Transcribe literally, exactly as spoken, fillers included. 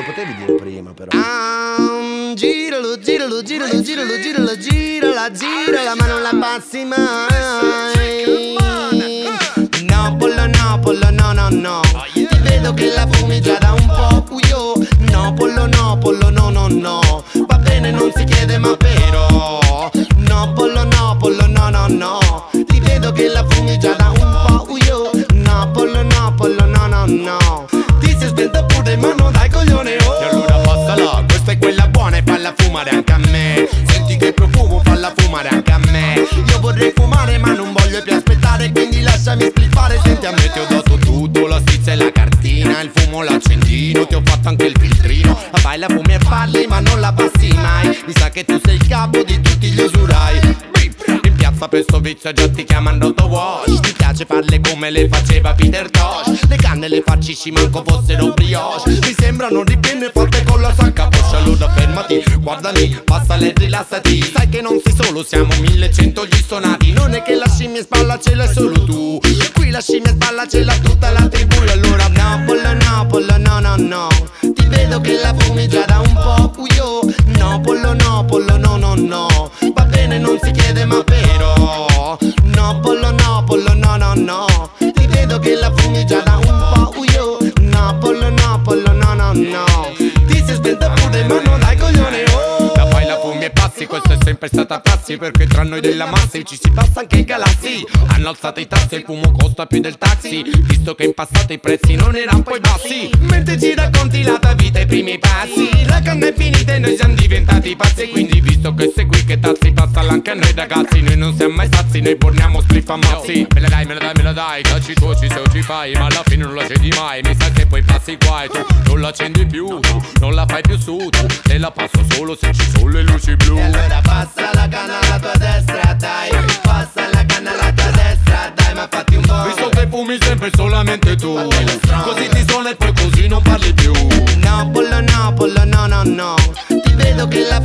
lo potevi dire prima però. Ah, giralo, giralo, giralo, giralo, giralo, girala, girala, ma non la passi mai. No, pollo, no, pollo, no, no, no. Ti vedo che la fumi già da un po', io. No, pollo, no, pollo, no, no, no. Va bene, non si chiede ma però. No, pollo, no, pollo, no, no, no. Ti vedo che la fumi già da un po', io. No, pollo, no, pollo, no, no, no. Ti sei spento pure, ma non dai coglione, oh. E allora passala, questa è quella buona e falla fumare anche a me. Senti che profumo, falla fumare anche a me. Io vorrei fumare ma non voglio più aspettare, quindi lasciami spliffare. Senti, a me ti ho dato tutto, la stizza e la cartina, il fumo, l'accendino, ti ho fatto anche il filtrino. Ma fai la fumi e parli ma non la passi mai. Mi sa che tu sei il capo di tutti gli usurai. In piazza per sto vizio già ti chiamano The Wash. Ti piace farle come le faceva Peter Tosh. Le canne le farcisci manco fossero brioche. Mi sembrano ripenne fatte con la sacca Porsche. Allora fermati, guarda lì, passale e rilassati. Sai che non sei solo, siamo millecento gli stonati. Non è che la scimmia in spalla ce l'hai solo tu. Qui la scimmia in spalla ce l'ha tutta la tribù. Allora no, pollo, no, pollo, no, no, no. Ti vedo che la fumi già da un po', io. No, pollo, no, pollo, no, no, no. Va bene, non si chiede ma però. No, pollo, no, pollo, no, no, no. Ti vedo che la fumi già da un po', io. No, pollo, no, pollo, no, no, no. Ti sei spenta pure ma non hai coglione, oh. La fai, la fumi e passi, questa è sempre stata passi. Perché tra noi della massi ci si passa anche i galassi. Hanno alzato i tassi e il fumo costa più del taxi, visto che in passato i prezzi non erano poi bassi. Mentre ci racconti la tua vita e i primi passi, la canna è finita e noi siamo diventati pazzi. Quindi visto che sei qui che tazzi passala anche a noi ragazzi. Noi non siamo mai sazi, noi porniamo spliff a mazzi. Me la dai, me la dai, me la dai, cacci tu se lo ci fai. Ma alla fine non la accendi mai, mi sa che poi passi guai. Tu non la accendi più, tu non la fai più su. Tu te la passo solo se ci sono le luci blu. E allora passa la canna alla tua destra, dai. Passa la canna alla tua destra, dai, ma fatti un po'. Visto che fumi sempre solamente tu, così ti suona e poi così non parli più. No, pollo, no, pollo, no, no, no. Ti vedo che la